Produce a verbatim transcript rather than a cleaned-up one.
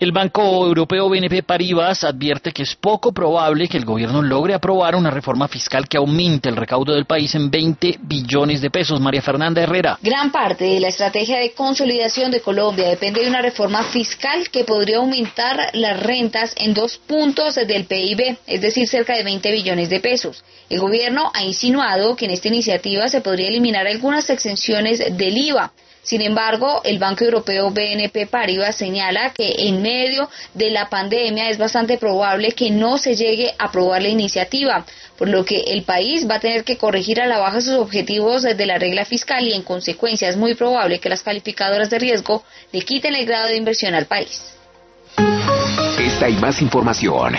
El Banco Europeo B N P Paribas advierte que es poco probable que el gobierno logre aprobar una reforma fiscal que aumente el recaudo del país en veinte billones de pesos. María Fernanda Herrera. Gran parte de la estrategia de consolidación de Colombia depende de una reforma fiscal que podría aumentar las rentas en dos puntos del P I B, es decir, cerca de veinte billones de pesos. El gobierno ha insinuado que en esta iniciativa se podría eliminar algunas exenciones del I V A. Sin embargo, el Banco Europeo B N P Paribas señala que en medio de la pandemia es bastante probable que no se llegue a aprobar la iniciativa, por lo que el país va a tener que corregir a la baja sus objetivos de la regla fiscal y en consecuencia es muy probable que las calificadoras de riesgo le quiten el grado de inversión al país. Esta y más información